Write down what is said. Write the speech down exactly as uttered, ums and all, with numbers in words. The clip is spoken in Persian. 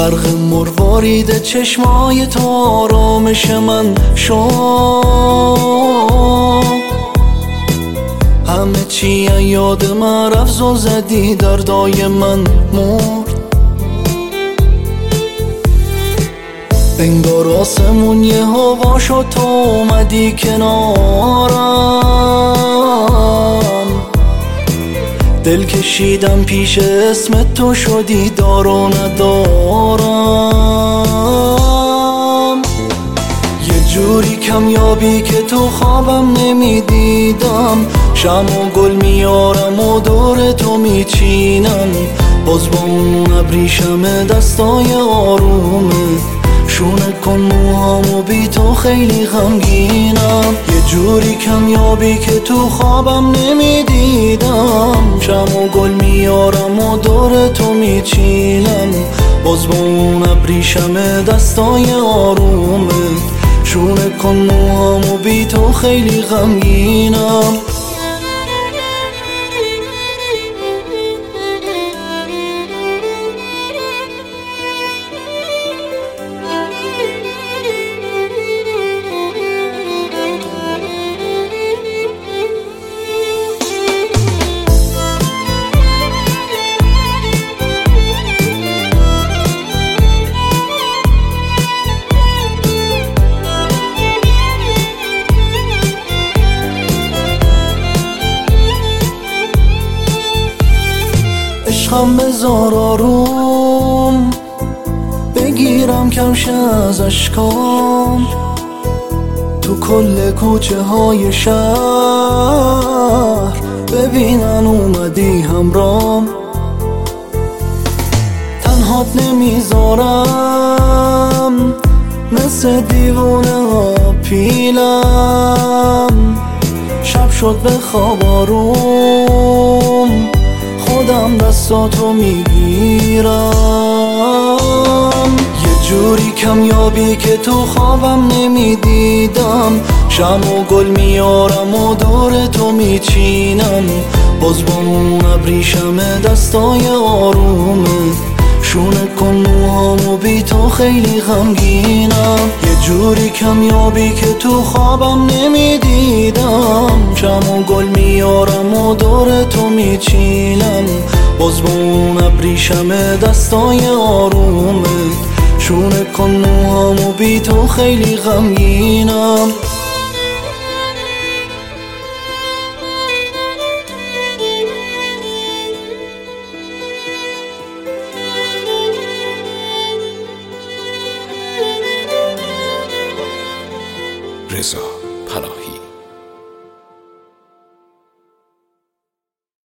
برق مروارید چشمای تو آرامش من شد. همه چی یاد من رفت و زدی دردای من مرد. انگار آسمون یه هوا شد تو اومدی کنارم. دل کشیدم پیش اسم تو شدی دار و ندارم. یه جوری کمیابی که تو خوابم نمیدیدم. شمع و گل میارم و دور تو میچینم. باز با اون ابریشم دستای آرومه شونه کن موهامو بی تو خیلی غمگینم. یه جوری کمیابی که تو خوابم نمیدیدم. شمع و گل میارم و دور تو میچینم. باز با اون ابریشم دستای آرومه شونه کن موهامو بی تو خیلی غمگینم. عشقم بذار آروم بگیرم کمش از اشکام. تو کل کوچه های شهر ببینن اومدی همرام. تنهات نمیذارم مثل دیوونه ها پیلم. شب شد به خواب آروم خودم دستاتو میگیرم. یه جوری کمیابی که تو خوابم نمیدیدم. شمع و گل میارم و دور تو میچینم. باز با اون ابریشم دستای آرومه شونه کن موهامو بی تو خیلی غمگینم. یه جوری کمیابی که تو خوابم نمیدیدم. شمع و گل میارم و دور تو میچینم. باز با اون ابریشم دستای آرومه شونه کن موهامو بی تو خیلی غمگینم. رضا پناهی.